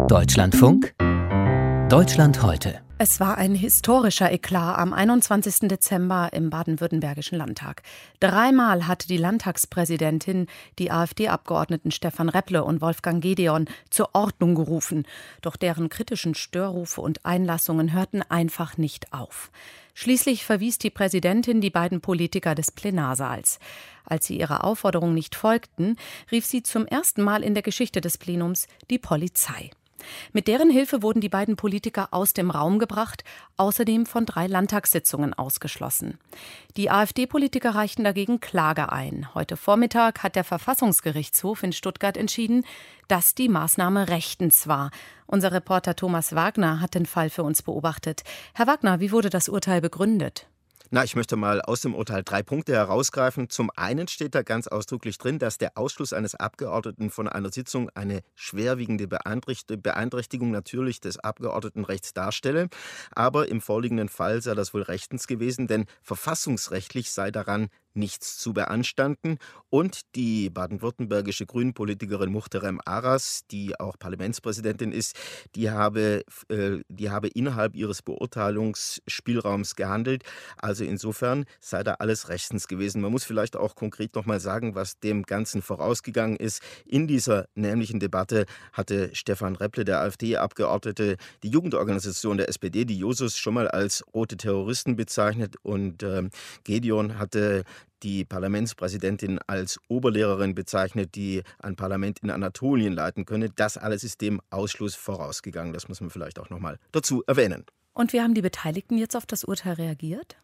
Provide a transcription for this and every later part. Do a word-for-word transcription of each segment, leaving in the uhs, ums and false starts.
Deutschlandfunk Deutschland heute. Es war ein historischer Eklat am einundzwanzigsten Dezember im baden-württembergischen Landtag. Dreimal hatte die Landtagspräsidentin die AfD-Abgeordneten Stefan Repple und Wolfgang Gedeon zur Ordnung gerufen. Doch deren kritischen Störrufe und Einlassungen hörten einfach nicht auf. Schließlich verwies die Präsidentin die beiden Politiker des Plenarsaals. Als sie ihrer Aufforderung nicht folgten, rief sie zum ersten Mal in der Geschichte des Plenums die Polizei. Mit deren Hilfe wurden die beiden Politiker aus dem Raum gebracht, außerdem von drei Landtagssitzungen ausgeschlossen. Die AfD-Politiker reichten dagegen Klage ein. Heute Vormittag hat der Verfassungsgerichtshof in Stuttgart entschieden, dass die Maßnahme rechtens war. Unser Reporter Thomas Wagner hat den Fall für uns beobachtet. Herr Wagner, wie wurde das Urteil begründet? Na, ich möchte mal aus dem Urteil drei Punkte herausgreifen. Zum einen steht da ganz ausdrücklich drin, dass der Ausschluss eines Abgeordneten von einer Sitzung eine schwerwiegende Beeinträchtigung natürlich des Abgeordnetenrechts darstelle. Aber im vorliegenden Fall sei das wohl rechtens gewesen, denn verfassungsrechtlich sei daran nichts zu beanstanden. Und die baden-württembergische Grünen-Politikerin Muhterem Aras, die auch Parlamentspräsidentin ist, die habe, äh, die habe innerhalb ihres Beurteilungsspielraums gehandelt. Also insofern sei da alles rechtens gewesen. Man muss vielleicht auch konkret noch mal sagen, was dem Ganzen vorausgegangen ist. In dieser nämlichen Debatte hatte Stefan Repple, der AfD-Abgeordnete, die Jugendorganisation der S P D, die Jusos, schon mal als rote Terroristen bezeichnet. Und äh, Gedeon hatte die Parlamentspräsidentin als Oberlehrerin bezeichnet, die ein Parlament in Anatolien leiten könne. Das alles ist dem Ausschluss vorausgegangen. Das muss man vielleicht auch noch mal dazu erwähnen. Und wie haben die Beteiligten jetzt auf das Urteil reagiert?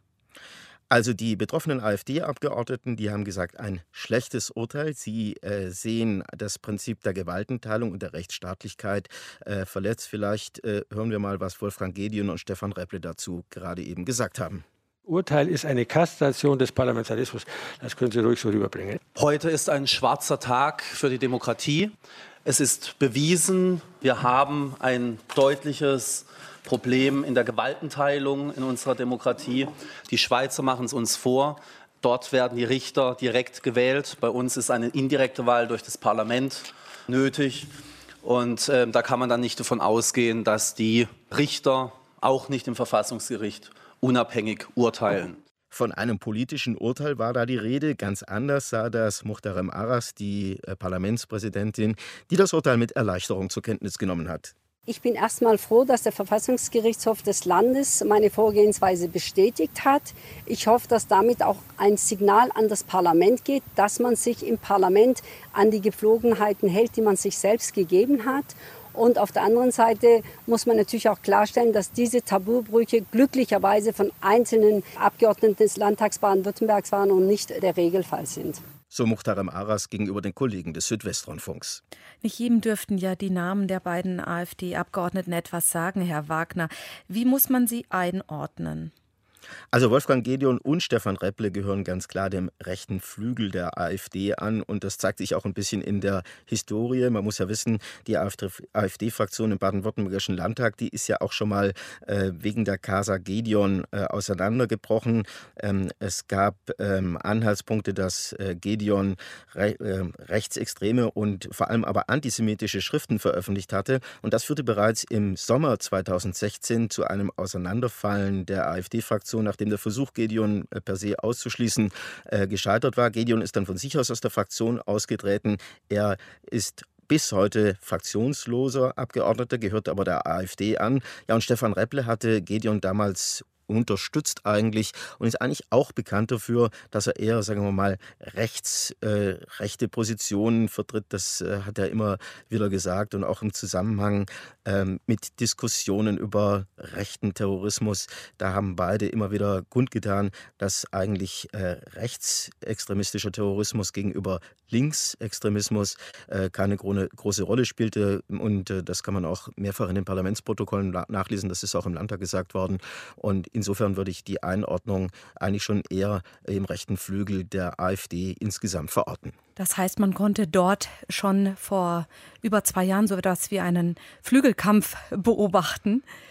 Also die betroffenen AfD-Abgeordneten, die haben gesagt, ein schlechtes Urteil. Sie äh, sehen das Prinzip der Gewaltenteilung und der Rechtsstaatlichkeit äh, verletzt. Vielleicht äh, hören wir mal, was Wolfgang Gedeon und Stefan Repple dazu gerade eben gesagt haben. Urteil ist eine Kastration des Parlamentarismus. Das können Sie ruhig so rüberbringen. Heute ist ein schwarzer Tag für die Demokratie. Es ist bewiesen, wir haben ein deutliches Problem in der Gewaltenteilung in unserer Demokratie. Die Schweizer machen es uns vor. Dort werden die Richter direkt gewählt. Bei uns ist eine indirekte Wahl durch das Parlament nötig. Und äh, da kann man dann nicht davon ausgehen, dass die Richter auch nicht im Verfassungsgericht unabhängig urteilen. Von einem politischen Urteil war da die Rede. Ganz anders sah das Muhterem Aras, die äh, Parlamentspräsidentin, die das Urteil mit Erleichterung zur Kenntnis genommen hat. Ich bin erstmal froh, dass der Verfassungsgerichtshof des Landes meine Vorgehensweise bestätigt hat. Ich hoffe, dass damit auch ein Signal an das Parlament geht, dass man sich im Parlament an die Gepflogenheiten hält, die man sich selbst gegeben hat. Und auf der anderen Seite muss man natürlich auch klarstellen, dass diese Tabubrüche glücklicherweise von einzelnen Abgeordneten des Landtags Baden-Württembergs waren und nicht der Regelfall sind. So Muhterem Aras gegenüber den Kollegen des Südwestrundfunks. Nicht jedem dürften ja die Namen der beiden AfD-Abgeordneten etwas sagen, Herr Wagner. Wie muss man sie einordnen? Also Wolfgang Gedeon und Stefan Repple gehören ganz klar dem rechten Flügel der AfD an und das zeigt sich auch ein bisschen in der Historie. Man muss ja wissen, die AfD-Fraktion im baden-württembergischen Landtag, die ist ja auch schon mal äh, wegen der Casa Gedeon äh, auseinandergebrochen. Ähm, es gab ähm, Anhaltspunkte, dass äh, Gedeon re äh, rechtsextreme und vor allem aber antisemitische Schriften veröffentlicht hatte und das führte bereits im Sommer zweitausendsechzehn zu einem Auseinanderfallen der AfD-Fraktion, nachdem der Versuch, Gedeon per se auszuschließen, äh, gescheitert war. Gedeon ist dann von sich aus aus der Fraktion ausgetreten. Er ist bis heute fraktionsloser Abgeordneter, gehört aber der AfD an. Ja, und Stefan Repple hatte Gedeon damals unterstützt eigentlich und ist eigentlich auch bekannt dafür, dass er eher, sagen wir mal, rechts, äh, rechte Positionen vertritt. Das äh, hat er immer wieder gesagt und auch im Zusammenhang ähm, mit Diskussionen über rechten Terrorismus. Da haben beide immer wieder kundgetan, dass eigentlich äh, rechtsextremistischer Terrorismus gegenüber Linksextremismus äh, keine gro- große Rolle spielte und äh, das kann man auch mehrfach in den Parlamentsprotokollen na- nachlesen. Das ist auch im Landtag gesagt worden und insofern würde ich die Einordnung eigentlich schon eher im rechten Flügel der AfD insgesamt verorten. Das heißt, man konnte dort schon vor über zwei Jahren so etwas wie einen Flügelkampf beobachten.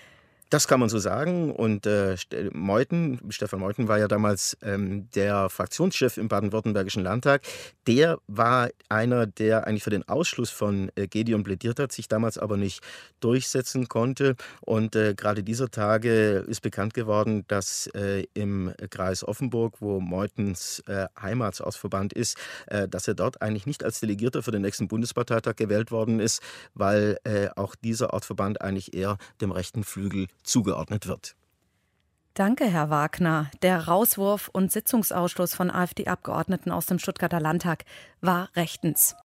Das kann man so sagen. Und äh, Meuthen, Stefan Meuthen war ja damals ähm, der Fraktionschef im baden-württembergischen Landtag. Der war einer, der eigentlich für den Ausschluss von äh, Gedeon plädiert hat, sich damals aber nicht durchsetzen konnte. Und äh, gerade dieser Tage ist bekannt geworden, dass äh, im Kreis Offenburg, wo Meuthens äh, Heimatsortsverband ist, äh, dass er dort eigentlich nicht als Delegierter für den nächsten Bundesparteitag gewählt worden ist, weil äh, auch dieser Ortsverband eigentlich eher dem rechten Flügel zugeordnet wird. Danke, Herr Wagner. Der Rauswurf und Sitzungsausschluss von AfD-Abgeordneten aus dem Stuttgarter Landtag war rechtens.